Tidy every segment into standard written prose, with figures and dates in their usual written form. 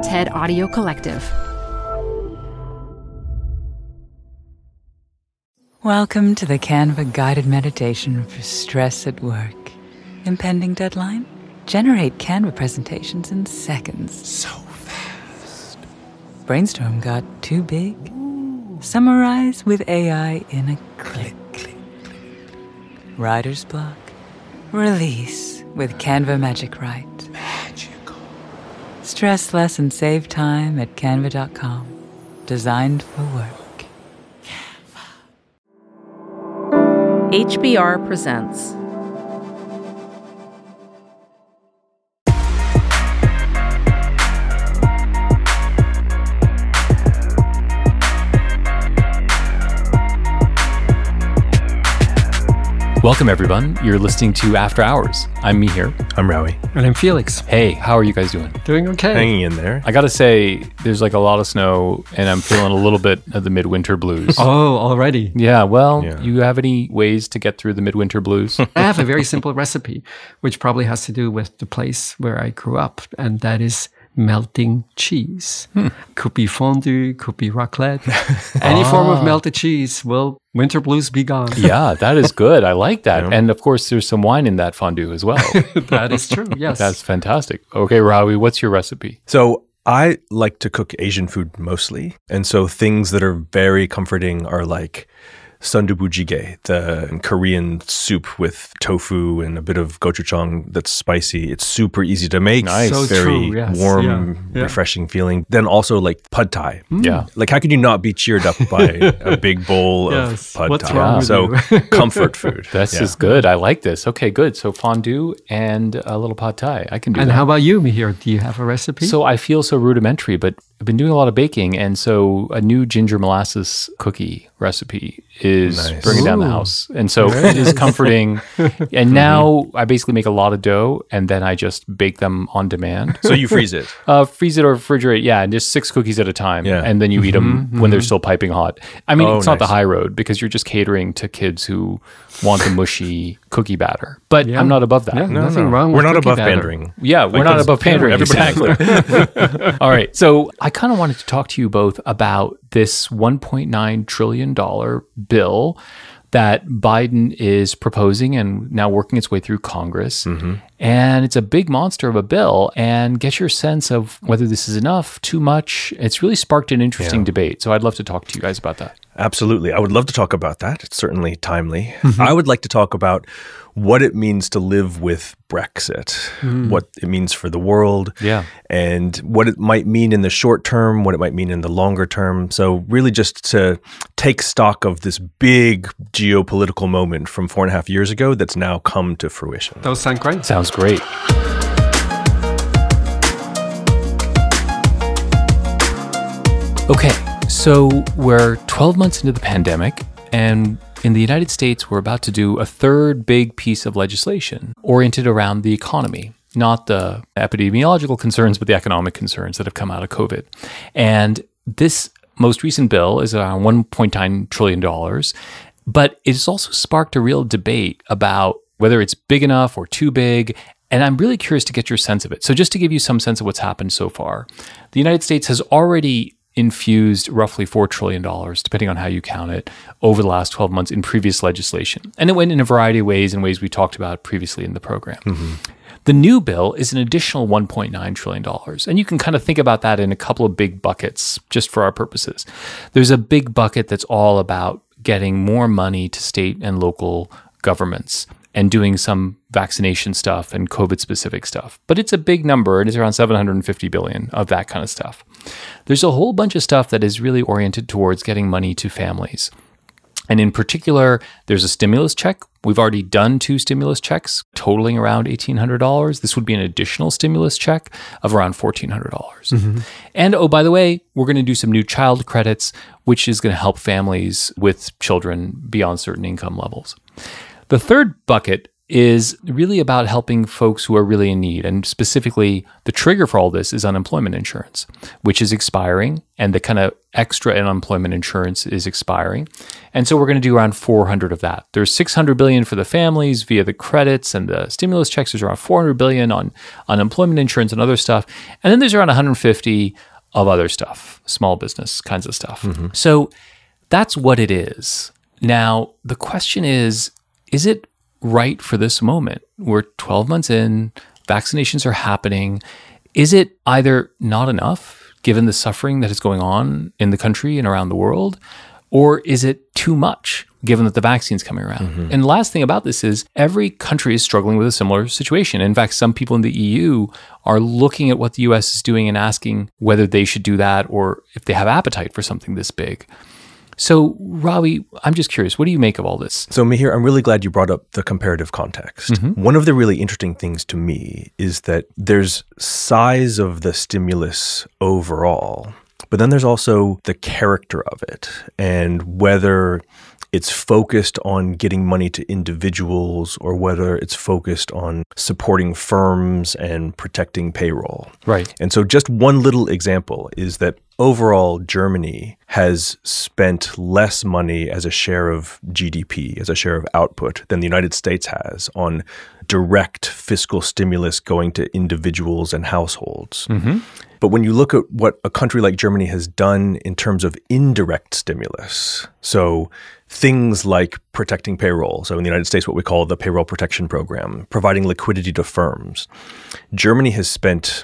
TED Audio Collective. Welcome to the Canva guided meditation for stress at work. Impending deadline? Generate Canva presentations in seconds. So fast. Brainstorm got too big? Summarize with AI in a click. Writer's block? Release with Canva Magic Write. Magical. Stress less and save time at canva.com. Designed for work. HBR presents. Welcome, everyone. You're listening to After Hours. I'm Mihir. I'm Rawi. And I'm Felix. Hey, how are you guys doing? Doing okay. Hanging in there. I gotta say, there's like a lot of snow, and I'm feeling a little bit of the midwinter blues. Oh, already. Yeah, well, Yeah. you have any ways to get through the midwinter blues? I have a very simple recipe, which probably has to do with the place where I grew up, and that is melting cheese. Could be fondue, could be raclette. Any form of melted cheese will winter blues be gone. Yeah, that is good. I like that. And of course, there's some wine in that fondue as well. That is true, yes. That's fantastic. Okay, Rawi, what's your recipe? So I like to cook Asian food mostly. And so things that are very comforting are like sundubu jjigae, the Korean soup with tofu and a bit of gochujang that's spicy. It's super easy to make. Nice. So Very true, yes. warm, Yeah. refreshing feeling. Then also like pad thai. Yeah. Like how can you not be cheered up by a big bowl Yes. of pad What's thai? wrong with So you? comfort food. This Yeah. is good. I like this. Okay, good. So fondue and a little pad thai. I can do And that. how about you, Mihir? Do you have a recipe? So I feel so rudimentary, but I've been doing a lot of baking, and so a new ginger molasses cookie recipe is Nice. bringing down the house. And so it is comforting. And now I basically make a lot of dough, and then I just bake them on demand. So you freeze it. Freeze it or refrigerate, yeah, and just 6 cookies at a time. Yeah. And then you eat them when they're still piping hot. I mean, Oh, it's not the nice. high road because you're just catering to kids who want the mushy cookie batter. But Yeah. I'm not above that. Yeah, No, nothing no. wrong We're with not cookie above batter. pandering. Yeah, we're Like not those- above pandering. everybody- Exactly. All right. So I kind of wanted to talk to you both about this $1.9 trillion bill that Biden is proposing and now working its way through Congress. And it's a big monster of a bill. And get your sense of whether this is enough, too much. It's really sparked an interesting debate. So I'd love to talk to you guys about that. Absolutely. I would love to talk about that. It's certainly timely. I would like to talk about what it means to live with Brexit, what it means for the world, Yeah. and what it might mean in the short term, what it might mean in the longer term. So really just to take stock of this big geopolitical moment from 4.5 years ago that's now come to fruition. Those sound great. Sounds great. Okay, so we're 12 months into the pandemic, and in the United States, we're about to do a third big piece of legislation oriented around the economy, not the epidemiological concerns, but the economic concerns that have come out of COVID. And this most recent bill is around $1.9 trillion, but it's also sparked a real debate about whether it's big enough or too big. And I'm really curious to get your sense of it. So just to give you some sense of what's happened so far, the United States has already infused roughly $4 trillion, depending on how you count it, over the last 12 months in previous legislation. And it went in a variety of ways, in ways we talked about previously in the program. The new bill is an additional $1.9 trillion. And you can kind of think about that in a couple of big buckets, just for our purposes. There's a big bucket that's all about getting more money to state and local governments and doing some vaccination stuff and COVID-specific stuff. But it's a big number. It is around $750 billion of that kind of stuff. There's a whole bunch of stuff that is really oriented towards getting money to families. And in particular, there's a stimulus check. We've already done 2 stimulus checks totaling around $1,800. This would be an additional stimulus check of around $1,400. And oh, by the way, we're going to do some new child credits, which is going to help families with children beyond certain income levels. The third bucket is really about helping folks who are really in need. And specifically, the trigger for all this is unemployment insurance, which is expiring, and the kind of extra unemployment insurance is expiring. And so we're going to do around 400 of that. There's 600 billion for the families via the credits and the stimulus checks. There's around 400 billion on unemployment insurance and other stuff. And then there's around 150 of other stuff, small business kinds of stuff. So that's what it is. Now, the question is it right for this moment? We're 12 months in, vaccinations are happening. Is it either not enough, given the suffering that is going on in the country and around the world, or is it too much, given that the vaccine's coming around? And the last thing about this is every country is struggling with a similar situation. In fact, some people in the EU are looking at what the US is doing and asking whether they should do that or if they have appetite for something this big. So, Ravi, I'm just curious, what do you make of all this? So, Mihir, I'm really glad you brought up the comparative context. One of the really interesting things to me is that there's size of the stimulus overall, but then there's also the character of it and whether it's focused on getting money to individuals or whether it's focused on supporting firms and protecting payroll. Right. And so just one little example is that overall Germany has spent less money as a share of GDP, as a share of output, than the United States has on direct fiscal stimulus going to individuals and households. But when you look at what a country like Germany has done in terms of indirect stimulus, so things like protecting payroll, so in the United States, what we call the Payroll Protection Program, providing liquidity to firms, Germany has spent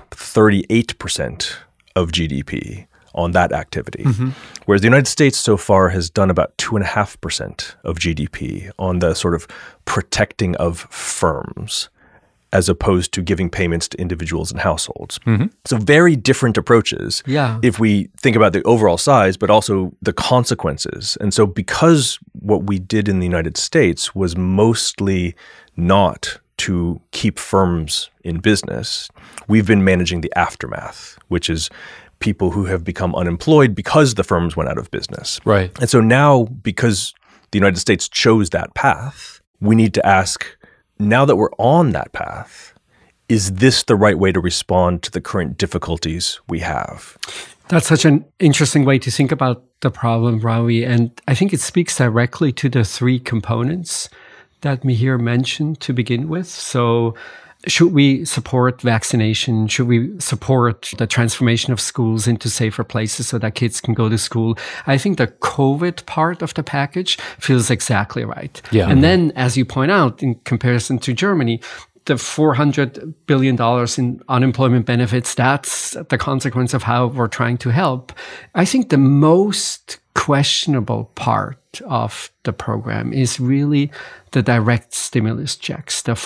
38% of GDP on that activity, whereas the United States so far has done about 2.5% of GDP on the sort of protecting of firms, as opposed to giving payments to individuals and households. So very different approaches if we think about the overall size, but also the consequences. And so because what we did in the United States was mostly not to keep firms in business, we've been managing the aftermath, which is people who have become unemployed because the firms went out of business. Right. And so now, because the United States chose that path, we need to ask, now that we're on that path, is this the right way to respond to the current difficulties we have? That's such an interesting way to think about the problem, Ravi. And I think it speaks directly to the three components that Mihir mentioned to begin with. So should we support vaccination? Should we support the transformation of schools into safer places so that kids can go to school? I think the COVID part of the package feels exactly right. Yeah. And then, as you point out, in comparison to Germany, the $400 billion in unemployment benefits, that's the consequence of how we're trying to help. I think the most questionable part of the program is really the direct stimulus checks, the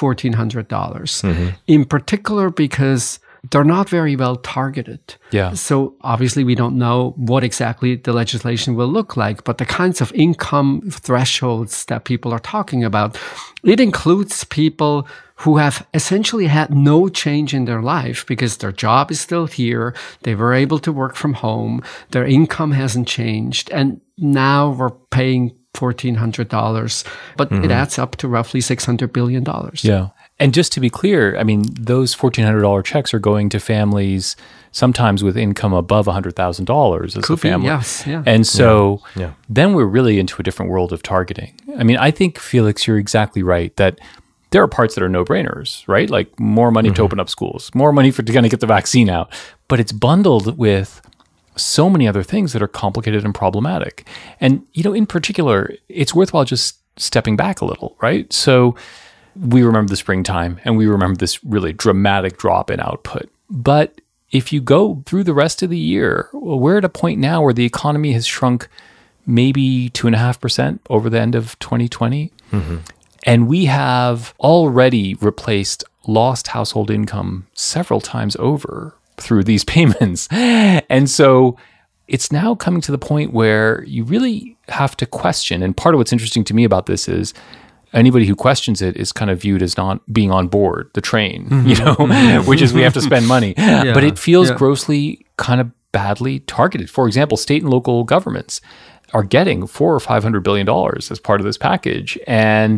$1,400, in particular because they're not very well targeted. Yeah. So obviously we don't know what exactly the legislation will look like, but the kinds of income thresholds that people are talking about, it includes people who have essentially had no change in their life because their job is still here. They were able to work from home. Their income hasn't changed. And now we're paying $1,400, but it adds up to roughly $600 billion. Yeah. And just to be clear, I mean, those $1,400 checks are going to families sometimes with income above $100,000 as a family. Yes, yeah. And so then we're really into a different world of targeting. I mean, I think, Felix, you're exactly right that there are parts that are no-brainers, right? Like more money to open up schools, more money to kind of get the vaccine out. But it's bundled with so many other things that are complicated and problematic. And, you know, in particular, it's worthwhile just stepping back a little, right? So we remember the springtime and we remember this really dramatic drop in output. But if you go through the rest of the year, well, we're at a point now where the economy has shrunk maybe 2.5% over the end of 2020. And we have already replaced lost household income several times over through these payments. And so it's now coming to the point where you really have to question. And part of what's interesting to me about this is anybody who questions it is kind of viewed as not being on board the train, you know, which is we have to spend money. But it feels grossly kind of badly targeted. For example, state and local governments are getting $400 or $500 billion as part of this package. And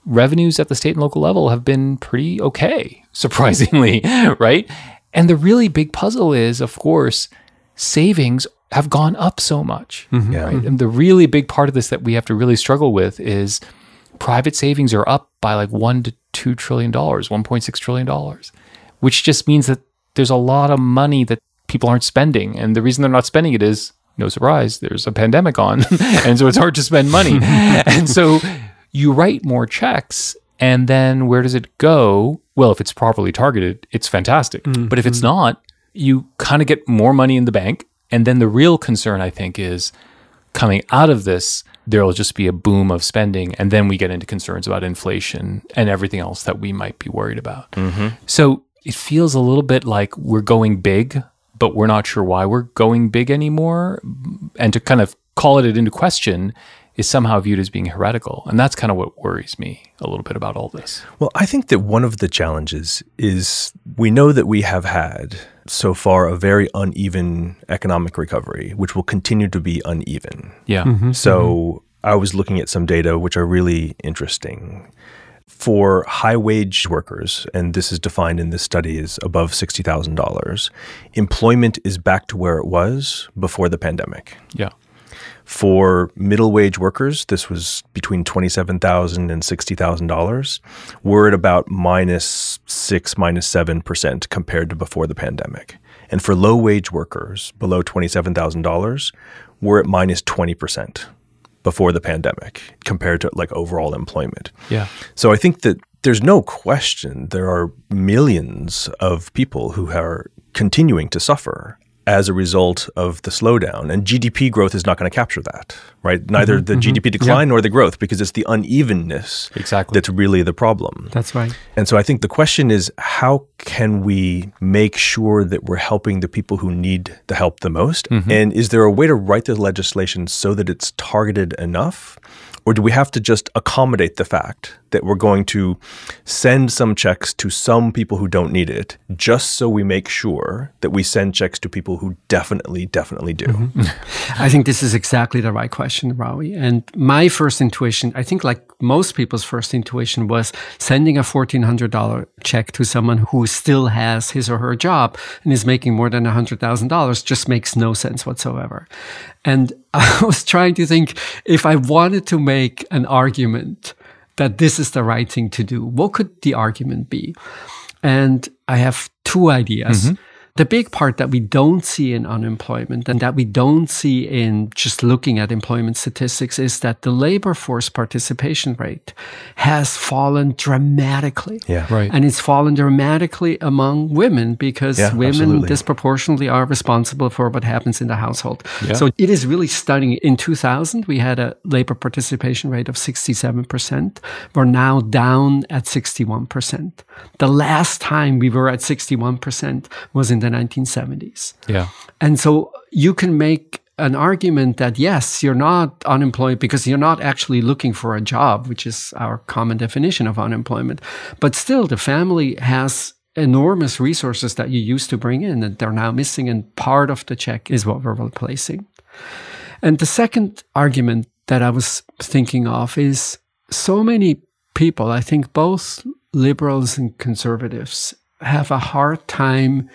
revenues at the state and local level have been pretty okay, surprisingly, right? And the really big puzzle is, of course, savings have gone up so much, right? And the really big part of this that we have to really struggle with is private savings are up by like $1 to $2 trillion, $1.6 trillion, which just means that there's a lot of money that people aren't spending. And the reason they're not spending it is, no surprise, there's a pandemic on. And so it's hard to spend money. And so you write more checks, and then where does it go? Well, if it's properly targeted, it's fantastic. But if it's not, you kind of get more money in the bank. And then the real concern, I think, is coming out of this, there'll just be a boom of spending. And then we get into concerns about inflation and everything else that we might be worried about. So it feels a little bit like we're going big, but we're not sure why we're going big anymore. And to kind of call it into question is somehow viewed as being heretical. And that's kind of what worries me a little bit about all this. Well, I think that one of the challenges is we know that we have had so far a very uneven economic recovery, which will continue to be uneven. Yeah. So I was looking at some data which are really interesting. For high-wage workers, and this is defined in this study as above $60,000, employment is back to where it was before the pandemic. Yeah. For middle-wage workers, this was between $27,000 and $60,000. We're at about -6%, -7% compared to before the pandemic. And for low-wage workers, below $27,000, we're at -20% before the pandemic compared to like overall employment. Yeah. So I think that there's no question there are millions of people who are continuing to suffer as a result of the slowdown. And GDP growth is not going to capture that, right? Neither the GDP decline nor the growth, because it's the unevenness that's really the problem. That's right. And so I think the question is, how can we make sure that we're helping the people who need the help the most? And is there a way to write the legislation so that it's targeted enough? Or do we have to just accommodate the fact that we're going to send some checks to some people who don't need it, just so we make sure that we send checks to people who definitely do? I think this is exactly the right question, Rawi. And my first intuition, I think like most people's first intuition, was sending a $1,400 check to someone who still has his or her job and is making more than $100,000 just makes no sense whatsoever. And I was trying to think, if I wanted to make an argument that this is the right thing to do, what could the argument be? And I have two ideas. The big part that we don't see in unemployment and that we don't see in just looking at employment statistics is that the labor force participation rate has fallen dramatically. Yeah. Right. And it's fallen dramatically among women because women disproportionately are responsible for what happens in the household. Yeah. So it is really stunning. In 2000, we had a labor participation rate of 67%. We're now down at 61%. The last time we were at 61% was in the 1970s. Yeah. And so you can make an argument that, yes, you're not unemployed because you're not actually looking for a job, which is our common definition of unemployment. But still, the family has enormous resources that you used to bring in and they're now missing. And part of the check is what we're replacing. And the second argument that I was thinking of is so many people, I think both liberals and conservatives, have a hard time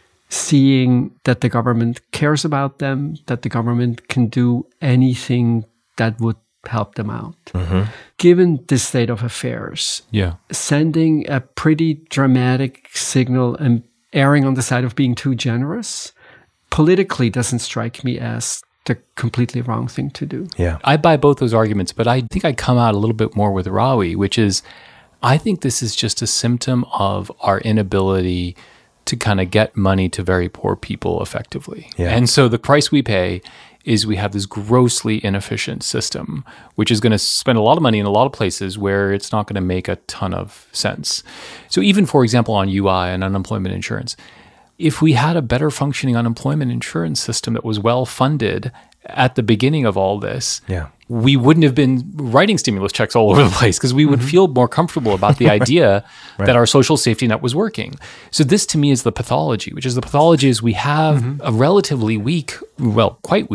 seeing that the government cares about them, that the government can do anything that would help them out. Given this state of affairs, sending a pretty dramatic signal and erring on the side of being too generous politically doesn't strike me as the completely wrong thing to do. Yeah. I buy both those arguments, but I think I come out a little bit more with Rawi, which is I think this is just a symptom of our inability to kind of get money to very poor people effectively. Yeah. And so the price we pay is we have this grossly inefficient system, which is going to spend a lot of money in a lot of places where it's not going to make a ton of sense. So even, for example, on UI and unemployment insurance, if we had a better functioning unemployment insurance system that was well funded at the beginning of all this, we wouldn't have been writing stimulus checks all over the place because we would feel more comfortable about the idea that our social safety net was working. So this to me is the pathology, which is the pathology is we have a relatively weak, well, quite weak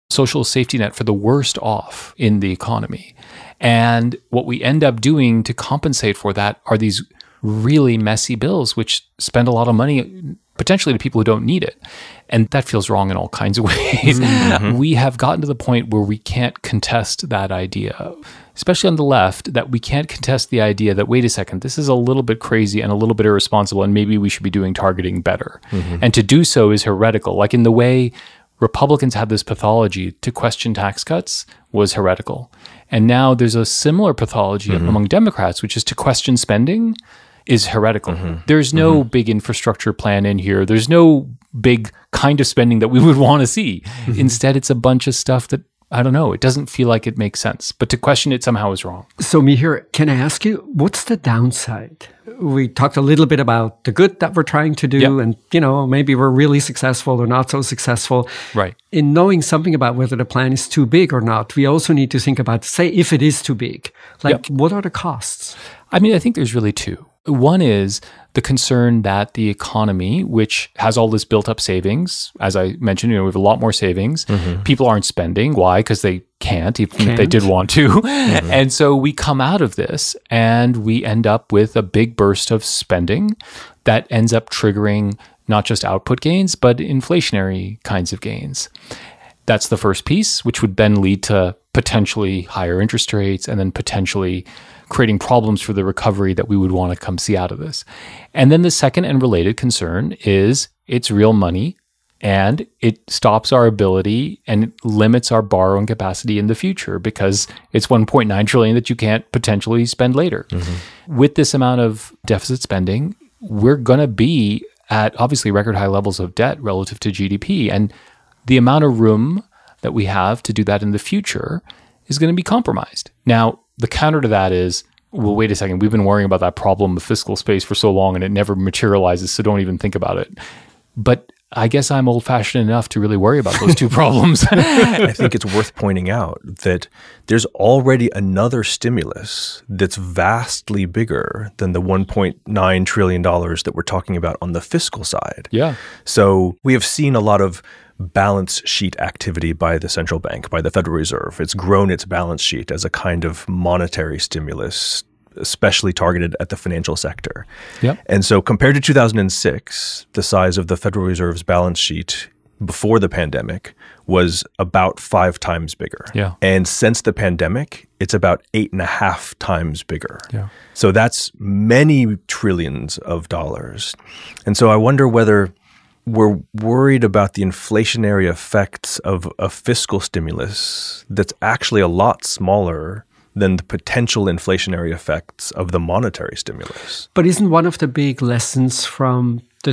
social safety net for the worst off in the economy. And what we end up doing to compensate for that are these really messy bills, which spend a lot of money potentially to people who don't need it. And that feels wrong in all kinds of ways. Mm-hmm. We have gotten to the point where we can't contest that idea, especially on the left, that we can't contest the idea that, wait a second, this is a little bit crazy and a little bit irresponsible, and maybe we should be doing targeting better. Mm-hmm. And to do so is heretical. Like in the way Republicans had this pathology to question tax cuts was heretical. And now there's a similar pathology among Democrats, which is to question spending is heretical. There's no big infrastructure plan in here. There's no big kind of spending that we would want to see. Instead, it's a bunch of stuff that, I don't know, it doesn't feel like it makes sense. But to question it somehow is wrong. So Mihir, can I ask you, what's the downside? We talked a little bit about the good that we're trying to do and, maybe we're really successful or not so successful. Right. In knowing something about whether the plan is too big or not, we also need to think about, say, if it is too big, what are the costs? I mean, I think there's really two. One is the concern that the economy, which has all this built up savings, as I mentioned, we have a lot more savings. People aren't spending. Why? Because they can't, even if they did want to. And so we come out of this and we end up with a big burst of spending that ends up triggering not just output gains, but inflationary kinds of gains. That's the first piece, which would then lead to potentially higher interest rates and then potentially creating problems for the recovery that we would want to come see out of this. And then the second and related concern is it's real money and it stops our ability and it limits our borrowing capacity in the future because it's 1.9 trillion that you can't potentially spend later. With this amount of deficit spending, we're going to be at obviously record high levels of debt relative to GDP. And the amount of room that we have to do that in the future is going to be compromised. Now, the counter to that is, well, wait a second, we've been worrying about that problem of fiscal space for so long and it never materializes, so don't even think about it. But I guess I'm old-fashioned enough to really worry about those two problems. I think it's worth pointing out that there's already another stimulus that's vastly bigger than the $1.9 trillion that we're talking about on the fiscal side. Yeah. So we have seen a lot of balance sheet activity by the central bank, by the Federal Reserve. It's grown its balance sheet as a kind of monetary stimulus, especially targeted at the financial sector. Yep. And so compared to 2006, the size of the Federal Reserve's balance sheet before the pandemic was about 5 times bigger. Yeah. And since the pandemic, it's about 8.5 times bigger. Yeah. So that's many trillions of dollars. And so I wonder whether we're worried about the inflationary effects of a fiscal stimulus that's actually a lot smaller than the potential inflationary effects of the monetary stimulus. But isn't one of the big lessons from the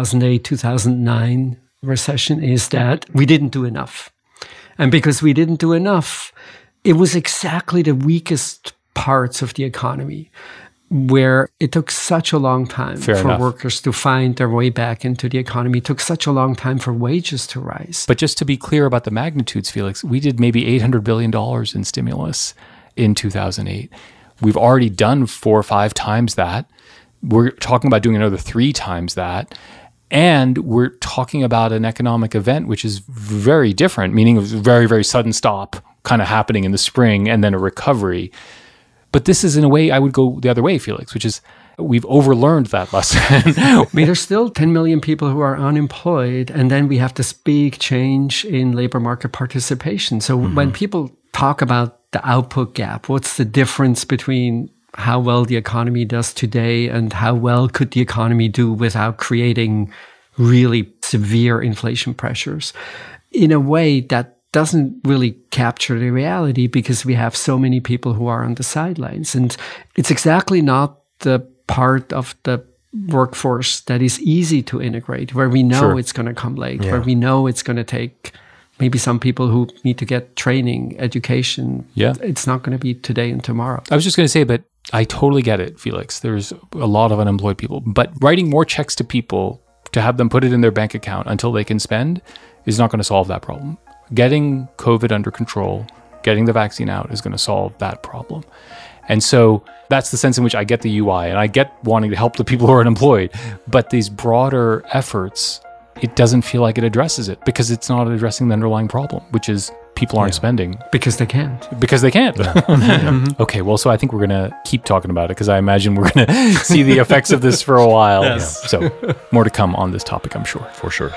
2008-2009 recession is that we didn't do enough? And because we didn't do enough, it was exactly the weakest parts of the economy where it took such a long time for workers to find their way back into the economy. It took such a long time for wages to rise. But just to be clear about the magnitudes, Felix, we did maybe $800 billion in stimulus in 2008. We've already done 4 or 5 times that. We're talking about doing another 3 times that. And we're talking about an economic event which is very different, meaning a very, very sudden stop kind of happening in the spring and then a recovery. But this is, in a way, I would go the other way, Felix, which is we've overlearned that lesson. I mean, there's still 10 million people who are unemployed, and then we have this big change in labor market participation. So when people talk about the output gap, what's the difference between how well the economy does today and how well could the economy do without creating really severe inflation pressures? In a way that doesn't really capture the reality because we have so many people who are on the sidelines. And it's exactly not the part of the workforce that is easy to integrate, where we know it's going to come late, where we know it's going to take maybe some people who need to get training, education. Yeah. It's not going to be today and tomorrow. I was just going to say, but I totally get it, Felix. There's a lot of unemployed people. But writing more checks to people to have them put it in their bank account until they can spend is not going to solve that problem. Getting COVID under control, getting the vaccine out is going to solve that problem. And so that's the sense in which I get the UI and I get wanting to help the people who are unemployed. But these broader efforts it doesn't feel like it addresses it because it's not addressing the underlying problem, which is people aren't spending. Because they can't. Because they can't. Okay, well, so I think we're going to keep talking about it because I imagine we're going to see the effects of this for a while. Yes. So more to come on this topic, I'm sure. For sure.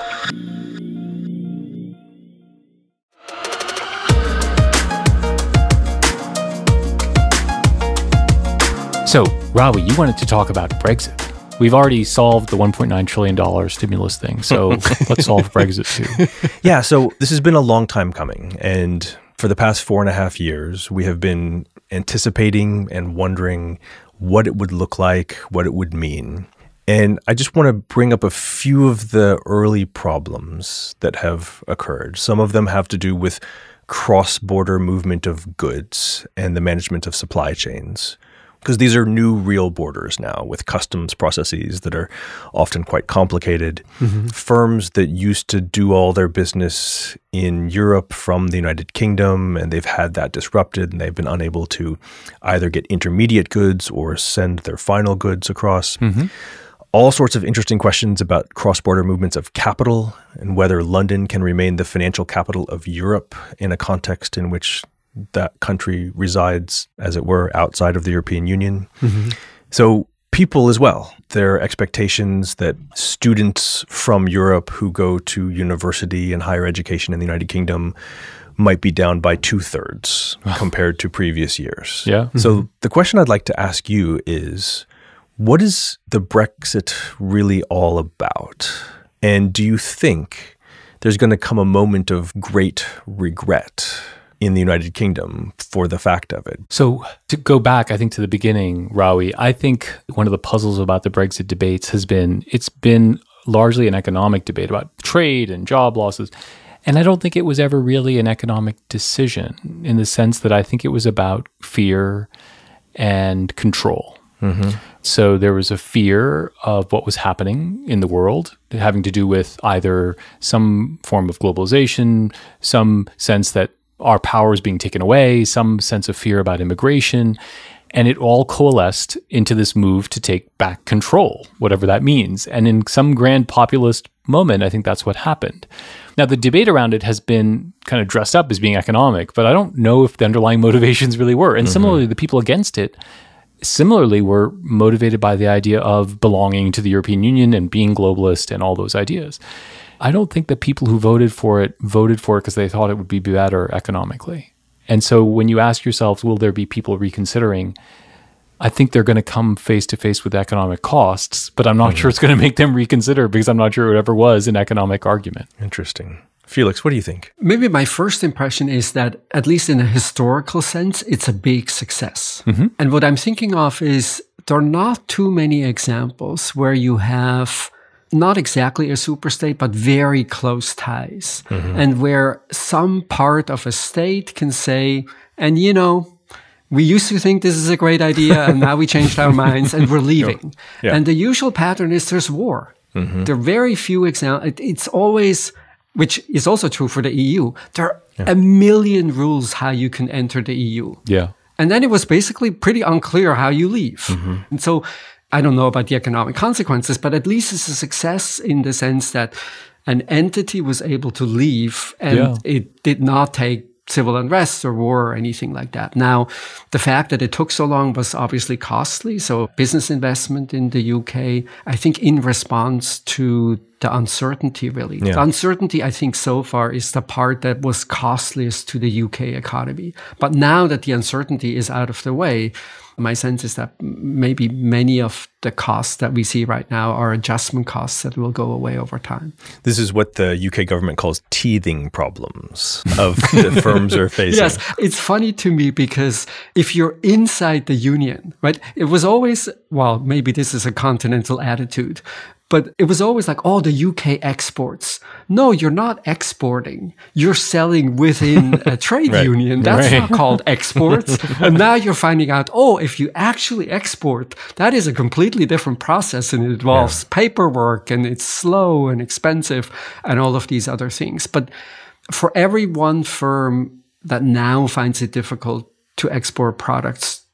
So, Ravi, you wanted to talk about Brexit. We've already solved the $1.9 trillion stimulus thing, so let's solve Brexit too. Yeah, so this has been a long time coming. And for the past 4.5 years, we have been anticipating and wondering what it would look like, what it would mean. And I just want to bring up a few of the early problems that have occurred. Some of them have to do with cross-border movement of goods and the management of supply chains, because these are new real borders now with customs processes that are often quite complicated. Firms that used to do all their business in Europe from the United Kingdom, and they've had that disrupted, and they've been unable to either get intermediate goods or send their final goods across. All sorts of interesting questions about cross-border movements of capital and whether London can remain the financial capital of Europe in a context in which that country resides, as it were, outside of the European Union. So people as well, their expectations that students from Europe who go to university and higher education in the United Kingdom might be down by 2/3 compared to previous years. Yeah. So the question I'd like to ask you is, what is the Brexit really all about? And do you think there's going to come a moment of great regret in the United Kingdom for the fact of it? So to go back, I think, to the beginning, Rawi, I think one of the puzzles about the Brexit debates has been, it's been largely an economic debate about trade and job losses. And I don't think it was ever really an economic decision in the sense that I think it was about fear and control. So there was a fear of what was happening in the world, having to do with either some form of globalization, some sense that our power is being taken away, some sense of fear about immigration. And it all coalesced into this move to take back control, whatever that means. And in some grand populist moment, I think that's what happened. Now, the debate around it has been kind of dressed up as being economic, but I don't know if the underlying motivations really were. And similarly, the people against it similarly were motivated by the idea of belonging to the European Union and being globalist and all those ideas. I don't think that people who voted for it because they thought it would be better economically. And so when you ask yourselves, will there be people reconsidering? I think they're going to come face to face with economic costs, but I'm not sure it's going to make them reconsider because I'm not sure it ever was an economic argument. Interesting. Felix, what do you think? Maybe my first impression is that, at least in a historical sense, it's a big success. And what I'm thinking of is there are not too many examples where you have not exactly a superstate, but very close ties. And where some part of a state can say, and you know, we used to think this is a great idea and now we changed our minds and we're leaving. And the usual pattern is there's war. There are very few examples. It's always, which is also true for the EU, there are a million rules how you can enter the EU. And then it was basically pretty unclear how you leave. And so I don't know about the economic consequences, but at least it's a success in the sense that an entity was able to leave and it did not take civil unrest or war or anything like that. Now, the fact that it took so long was obviously costly. So business investment in the UK, I think in response to the uncertainty, really. The uncertainty, I think, so far is the part that was costliest to the UK economy. But now that the uncertainty is out of the way, my sense is that maybe many of the costs that we see right now are adjustment costs that will go away over time. This is what the UK government calls teething problems of the firms are facing. Yes, it's funny to me because if you're inside the union, right, it was always, well, maybe this is a continental attitude, but it was always like, oh, the UK exports. No, you're not exporting. You're selling within a trade union. That's not called exports. And now you're finding out, oh, if you actually export, that is a completely different process and it involves paperwork and it's slow and expensive and all of these other things. But for every one firm that now finds it difficult to export products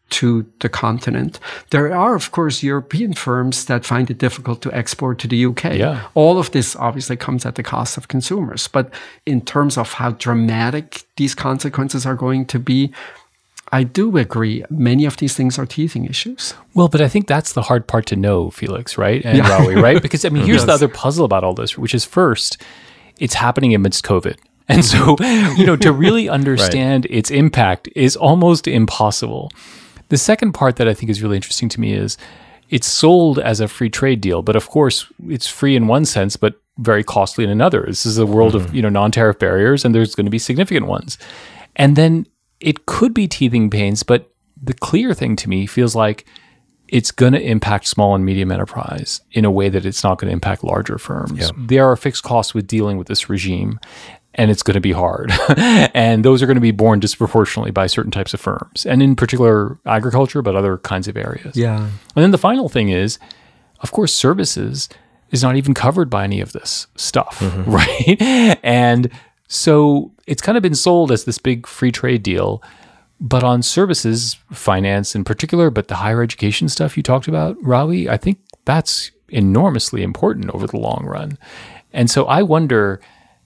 to the continent. There are, of course, European firms that find it difficult to export to the UK. Yeah. All of this obviously comes at the cost of consumers. But in terms of how dramatic these consequences are going to be, I do agree. Many of these things are teething issues. Well, but I think that's the hard part to know, Felix, right? And Rawi, right? Because, I mean, here's Yes. the other puzzle about all this, which is first, it's happening amidst COVID. And so, to really understand its impact is almost impossible. The second part that I think is really interesting to me is it's sold as a free trade deal, but of course it's free in one sense, but very costly in another. This is a world of, non-tariff barriers, and there's going to be significant ones. And then it could be teething pains, but the clear thing to me feels like it's going to impact small and medium enterprise in a way that it's not going to impact larger firms. Yeah. There are fixed costs with dealing with this regime, and it's going to be hard. And those are going to be borne disproportionately by certain types of firms, and in particular agriculture, but other kinds of areas. Yeah. And then the final thing is, of course, services is not even covered by any of this stuff, right? And so it's kind of been sold as this big free trade deal. But on services, finance in particular, but the higher education stuff you talked about, Rawi, I think that's enormously important over the long run. And so I wonder,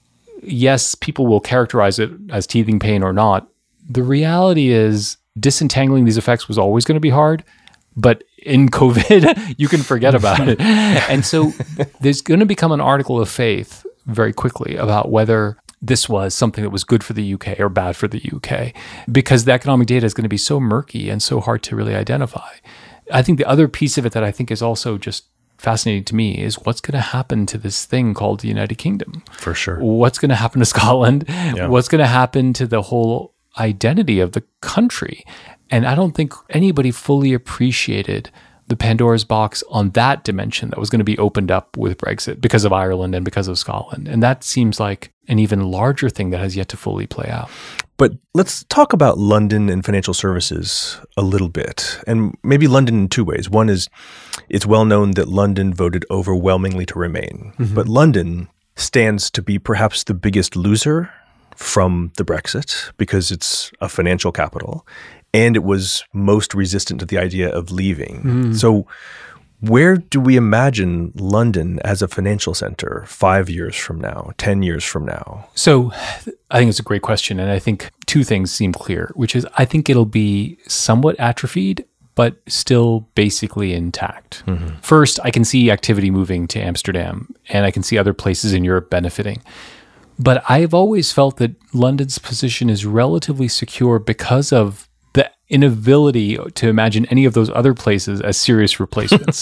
yes, people will characterize it as teething pain or not. The reality is disentangling these effects was always going to be hard, but in COVID, you can forget about it. And so there's going to become an article of faith very quickly about whether this was something that was good for the UK or bad for the UK, because the economic data is going to be so murky and so hard to really identify. I think the other piece of it that I think is also just fascinating to me is what's going to happen to this thing called the United Kingdom. For sure. What's going to happen to Scotland? Yeah. What's going to happen to the whole identity of the country? And I don't think anybody fully appreciated the Pandora's box on that dimension that was going to be opened up with Brexit because of Ireland and because of Scotland. And that seems like an even larger thing that has yet to fully play out. But let's talk about London and financial services a little bit, and maybe London in two ways. One is it's well known that London voted overwhelmingly to remain, but London stands to be perhaps the biggest loser from the Brexit because it's a financial capital and it was most resistant to the idea of leaving. So where do we imagine London as a financial center 5 years from now, 10 years from now? So I think it's a great question. And I think two things seem clear, which is I think it'll be somewhat atrophied, but still basically intact. First, I can see activity moving to Amsterdam, and I can see other places in Europe benefiting. But I've always felt that London's position is relatively secure because of the inability to imagine any of those other places as serious replacements.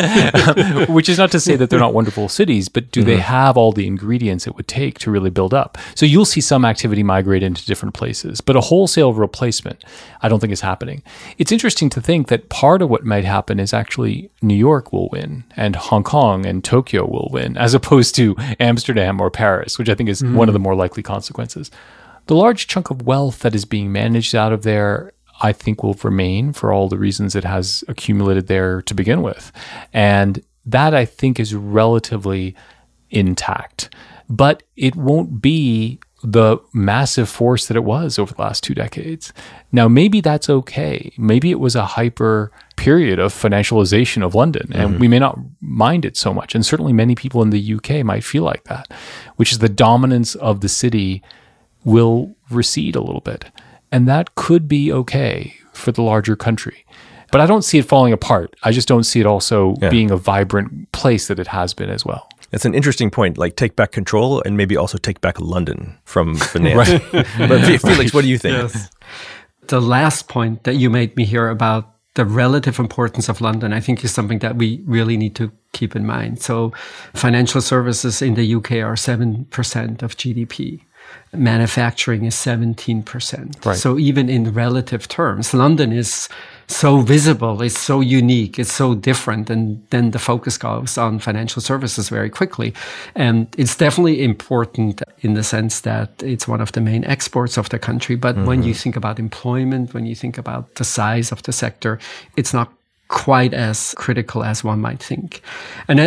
Which is not to say that they're not wonderful cities, but do they have all the ingredients it would take to really build up? So you'll see some activity migrate into different places, but a wholesale replacement, I don't think is happening. It's interesting to think that part of what might happen is actually New York will win and Hong Kong and Tokyo will win, as opposed to Amsterdam or Paris, which I think is one of the more likely consequences. The large chunk of wealth that is being managed out of there, I think, will remain for all the reasons it has accumulated there to begin with. And that, I think, is relatively intact. But it won't be the massive force that it was over the last 2 decades. Now, maybe that's okay. Maybe it was a hyper period of financialization of London, and we may not mind it so much. And certainly many people in the UK might feel like that, which is the dominance of the city will recede a little bit. And that could be okay for the larger country. But I don't see it falling apart. I just don't see it also being a vibrant place that it has been as well. That's an interesting point, like take back control and maybe also take back London from finance. But Felix, what do you think? Yes. The last point that you made me hear about the relative importance of London, I think, is something that we really need to keep in mind. So financial services in the UK are 7% of GDP. Manufacturing is 17%. Right. So even in relative terms, London is so visible, it's so unique, it's so different. And then the focus goes on financial services very quickly. And it's definitely important in the sense that it's one of the main exports of the country. But when you think about employment, when you think about the size of the sector, it's not quite as critical as one might think. And then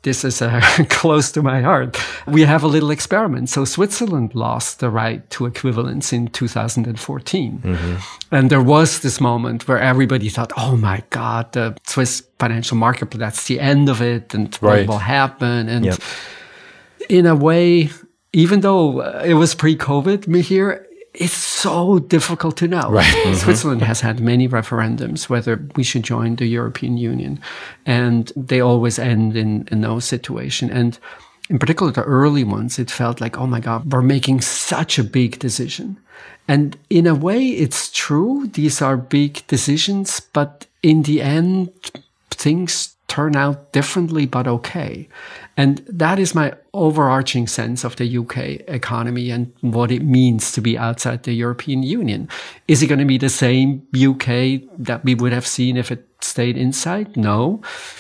this is close to my heart. We have a little experiment. So Switzerland lost the right to equivalence in 2014. Mm-hmm. And there was this moment where everybody thought, oh my God, the Swiss financial market, that's the end of it. And what will happen? And in a way, even though it was pre-COVID, Mihir, it's so difficult to know. Right. Mm-hmm. Switzerland has had many referendums whether we should join the European Union, and they always end in no situation. And in particular, the early ones, it felt like, oh my God, we're making such a big decision. And in a way, it's true. These are big decisions, but in the end, things turn out differently, but okay. And that is my overarching sense of the UK economy and what it means to be outside the European Union. Is it going to be the same UK that we would have seen if it stayed inside? No.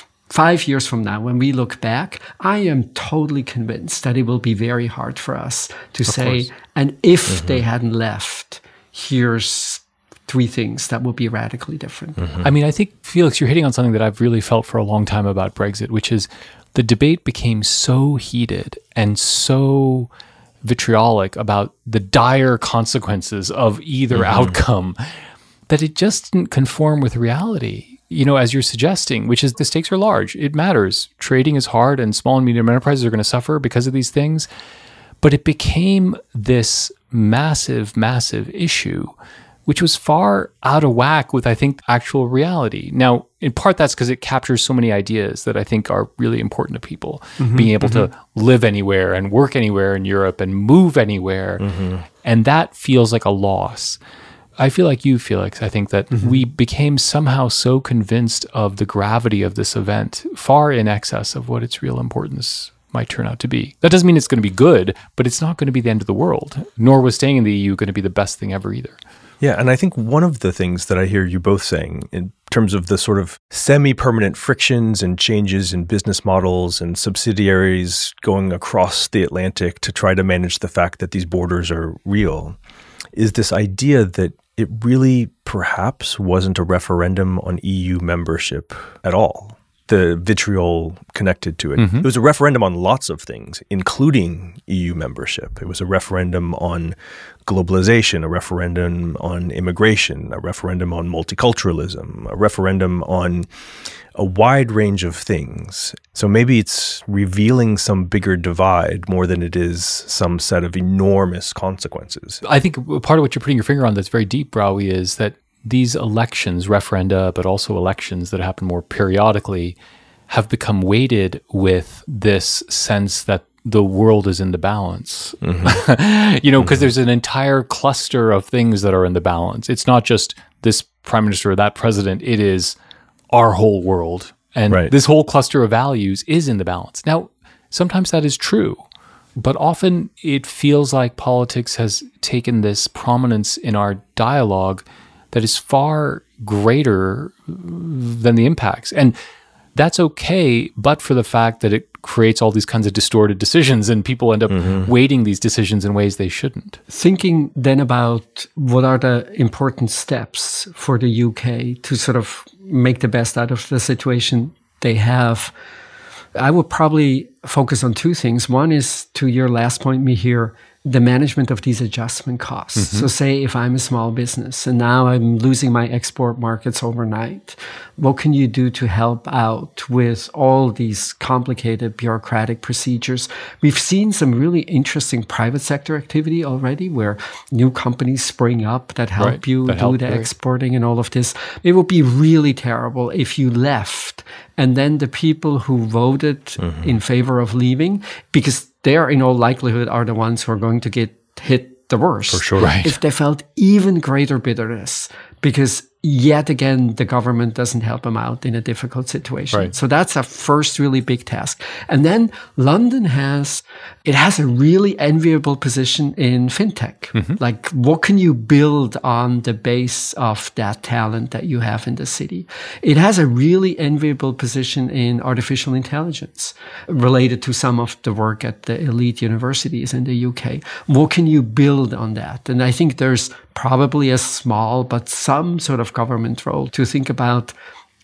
5 years from now, when we look back, I am totally convinced that it will be very hard for us to say, and if they hadn't left, here's 3 things that would be radically different. I mean, I think, Felix, you're hitting on something that I've really felt for a long time about Brexit, which is the debate became so heated and so vitriolic about the dire consequences of either outcome that it just didn't conform with reality. You know, as you're suggesting, which is the stakes are large. It matters. Trading is hard and small and medium enterprises are going to suffer because of these things. But it became this massive, massive issue, which was far out of whack with, I think, actual reality. Now, in part, that's because it captures so many ideas that I think are really important to people. Being able to live anywhere and work anywhere in Europe and move anywhere. And that feels like a loss. I feel like you, Felix. I think that we became somehow so convinced of the gravity of this event, far in excess of what its real importance might turn out to be. That doesn't mean it's going to be good, but it's not going to be the end of the world. Nor was staying in the EU going to be the best thing ever either. Yeah, and I think one of the things that I hear you both saying in terms of the sort of semi-permanent frictions and changes in business models and subsidiaries going across the Atlantic to try to manage the fact that these borders are real is this idea that it really perhaps wasn't a referendum on EU membership at all. The vitriol connected to it. It was a referendum on lots of things, including EU membership. It was a referendum on globalization, a referendum on immigration, a referendum on multiculturalism, a referendum on a wide range of things. So maybe it's revealing some bigger divide more than it is some set of enormous consequences. I think part of what you're putting your finger on that's very deep, Brawy, is that these elections, referenda, but also elections that happen more periodically, have become weighted with this sense that the world is in the balance. You know, because there's an entire cluster of things that are in the balance. It's not just this prime minister or that president. It is our whole world. And this whole cluster of values is in the balance. Now, sometimes that is true, but often it feels like politics has taken this prominence in our dialogue that is far greater than the impacts. And that's okay, but for the fact that it creates all these kinds of distorted decisions and people end up weighting these decisions in ways they shouldn't. Thinking then about what are the important steps for the UK to sort of make the best out of the situation they have, I would probably focus on 2 things. One is, to your last point, Mihir, the management of these adjustment costs. So say if I'm a small business and now I'm losing my export markets overnight, what can you do to help out with all these complicated bureaucratic procedures? We've seen some really interesting private sector activity already where new companies spring up that help you do the exporting and all of this. It would be really terrible if you left and then the people who voted in favor of leaving, because they are in all likelihood are the ones who are going to get hit the worst. For sure. If they felt even greater bitterness because yet again, the government doesn't help them out in a difficult situation. So that's a first really big task. And then London has a really enviable position in fintech. Like, what can you build on the base of that talent that you have in the city? It has a really enviable position in artificial intelligence related to some of the work at the elite universities in the UK. What can you build on that? And I think there's probably a small, but some sort of government role to think about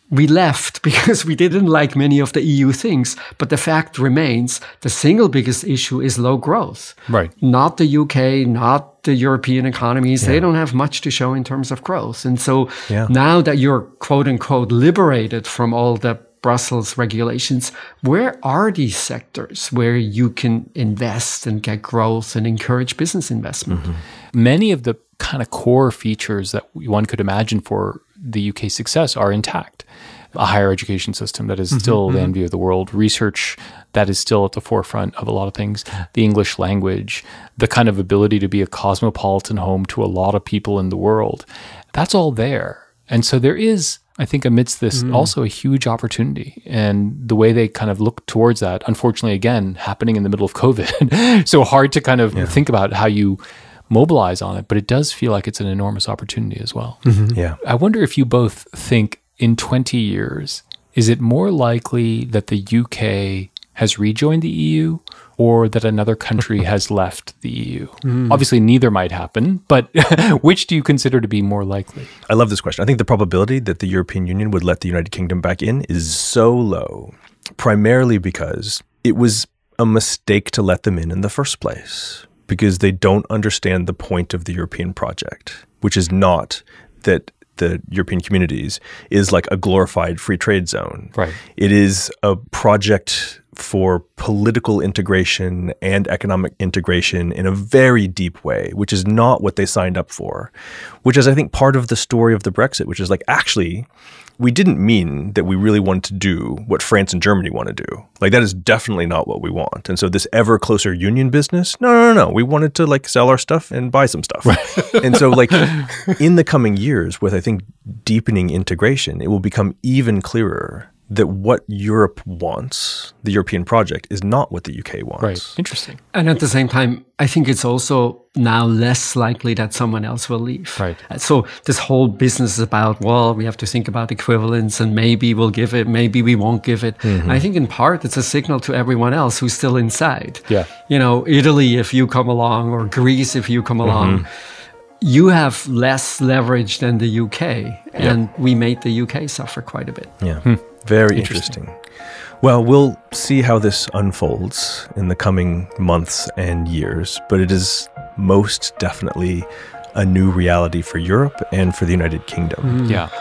we left because we didn't like many of the EU things. But the fact remains, the single biggest issue is low growth. Right. Not the UK, not the European economies. They don't have much to show in terms of growth. And so now that you're quote unquote liberated from all the Brussels regulations, where are these sectors where you can invest and get growth and encourage business investment? Many of the kind of core features that one could imagine for the UK success are intact. A higher education system that is still the envy of the world, research that is still at the forefront of a lot of things, the English language, the kind of ability to be a cosmopolitan home to a lot of people in the world. That's all there. And so there is, I think, amidst this also a huge opportunity. And the way they kind of look towards that, unfortunately, again, happening in the middle of COVID. So hard to kind of think about how you mobilize on it, but it does feel like it's an enormous opportunity as well. Yeah. I wonder if you both think in 20 years, is it more likely that the UK has rejoined the EU or that another country has left the EU? Obviously, neither might happen, but which do you consider to be more likely? I love this question. I think the probability that the European Union would let the United Kingdom back in is so low, primarily because it was a mistake to let them in the first place, because they don't understand the point of the European project, which is not that the European communities is like a glorified free trade zone. Right. It is a project for political integration and economic integration in a very deep way, which is not what they signed up for, which is, I think, part of the story of the Brexit, which is like, actually, we didn't mean that we really wanted to do what France and Germany want to do. Like, that is definitely not what we want. And so this ever closer union business, no. We wanted to like sell our stuff and buy some stuff. Right. And so like in the coming years with, I think, deepening integration, it will become even clearer that what Europe wants, the European project, is not what the UK wants. Right. Interesting. And at the same time, I think it's also now less likely that someone else will leave. Right. So this whole business is about, well, we have to think about equivalence and maybe we'll give it, maybe we won't give it. I think in part it's a signal to everyone else who's still inside. Yeah. You know, Italy, if you come along, or Greece, if you come along, you have less leverage than the UK. And we made the UK suffer quite a bit. Yeah. Very interesting. Well, we'll see how this unfolds in the coming months and years, but it is most definitely a new reality for Europe and for the United Kingdom. Yeah.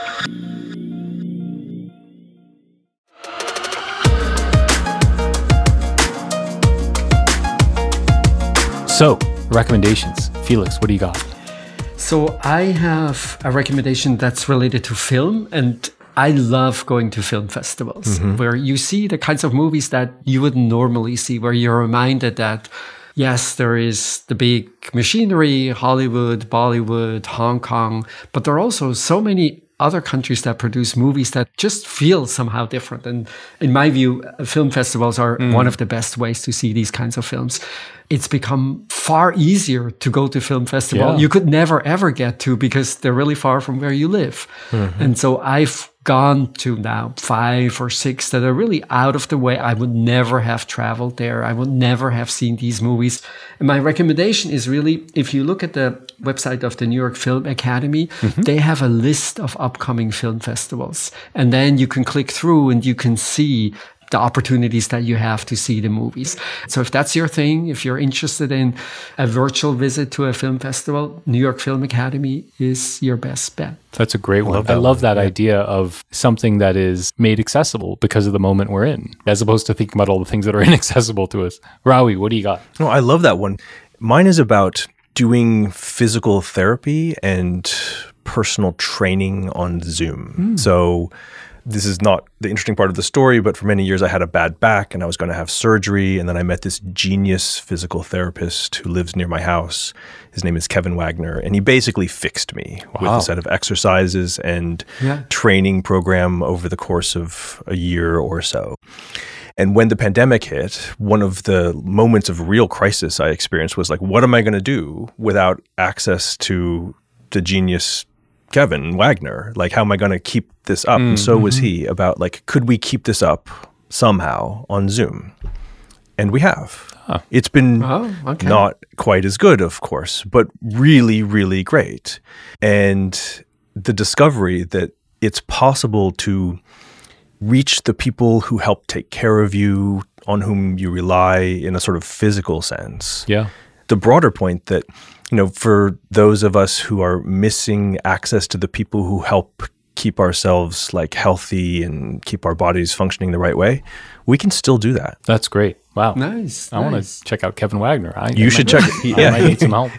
So, recommendations. Felix, what do you got? So I have a recommendation that's related to film, and I love going to film festivals where you see the kinds of movies that you wouldn't normally see, where you're reminded that, yes, there is the big machinery, Hollywood, Bollywood, Hong Kong, but there are also so many other countries that produce movies that just feel somehow different. And in my view, film festivals are one of the best ways to see these kinds of films. It's become far easier to go to film festival. Yeah. You could never, ever get to because they're really far from where you live. And so I've gone to now 5 or 6 that are really out of the way. I would never have traveled there. I would never have seen these movies. And my recommendation is really, if you look at the website of the New York Film Academy, they have a list of upcoming film festivals. And then you can click through and you can see the opportunities that you have to see the movies. So if that's your thing, if you're interested in a virtual visit to a film festival, New York Film Academy is your best bet. That's a great one. I love that idea of something that is made accessible because of the moment we're in, as opposed to thinking about all the things that are inaccessible to us. Rawi, what do you got? No, I love that one. Mine is about doing physical therapy and personal training on Zoom. So this is not the interesting part of the story, but for many years I had a bad back and I was going to have surgery. And then I met this genius physical therapist who lives near my house. His name is Kevin Wagner. And he basically fixed me with a set of exercises and training program over the course of a year or so. And when the pandemic hit, one of the moments of real crisis I experienced was like, what am I going to do without access to the genius Kevin Wagner? Like, how am I going to keep this up? And so was he about like, could we keep this up somehow on Zoom? And we have. It's been not quite as good, of course, but really, really great. And the discovery that it's possible to reach the people who help take care of you, on whom you rely in a sort of physical sense. Yeah. The broader point that, for those of us who are missing access to the people who help keep ourselves like healthy and keep our bodies functioning the right way, we can still do that. That's great. Wow. Nice. I want to check out Kevin Wagner. You should check it. I might need some help.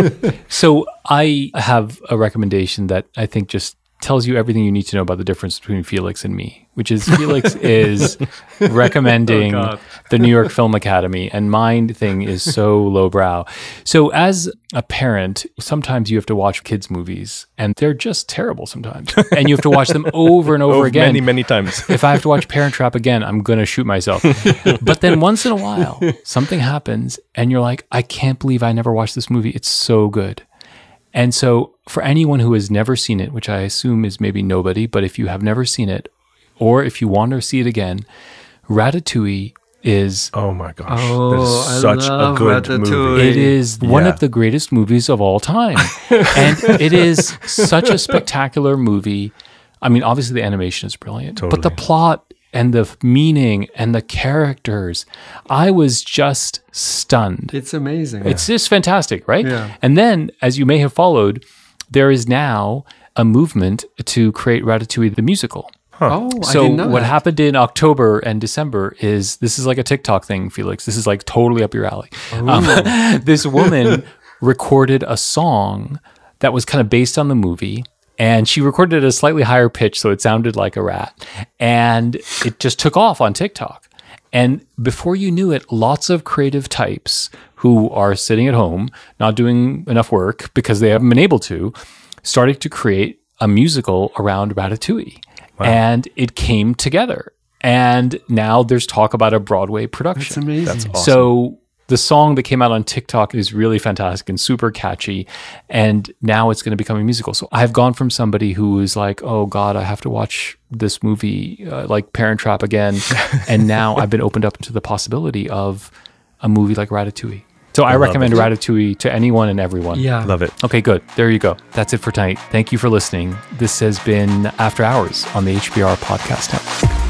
So I have a recommendation that I think just tells you everything you need to know about the difference between Felix and me, which is Felix is recommending the New York Film Academy, and mine thing is so lowbrow. So as a parent, sometimes you have to watch kids' movies, and they're just terrible sometimes. And you have to watch them over and over again. Many, many times. If I have to watch Parent Trap again, I'm going to shoot myself. But then once in a while, something happens, and you're like, I can't believe I never watched this movie. It's so good. And so for anyone who has never seen it, which I assume is maybe nobody, but if you have never seen it, or if you want to see it again, Ratatouille is... Oh my gosh. Oh, that is such a good Ratatouille. movie. It is one of the greatest movies of all time. And it is such a spectacular movie. I mean, obviously the animation is brilliant, but the plot and the meaning and the characters, I was just stunned. It's amazing. It's just fantastic, right? Yeah. And then, as you may have followed, there is now a movement to create Ratatouille the musical. Oh, I So didn't know what that. happened in October and December is, this is like a TikTok thing, Felix. This is like totally up your alley. This woman recorded a song that was kind of based on the movie, and she recorded it at a slightly higher pitch, so it sounded like a rat. And it just took off on TikTok. And before you knew it, lots of creative types who are sitting at home, not doing enough work because they haven't been able to, started to create a musical around Ratatouille. Wow. And it came together. And now there's talk about a Broadway production. That's amazing. That's awesome. So the song that came out on TikTok is really fantastic and super catchy. And now it's going to become a musical. So I've gone from somebody who is like, oh God, I have to watch this movie like Parent Trap again. And now I've been opened up to the possibility of a movie like Ratatouille. So I recommend Ratatouille to anyone and everyone. Yeah. Love it. Okay, good. There you go. That's it for tonight. Thank you for listening. This has been After Hours on the HBR Podcast Network.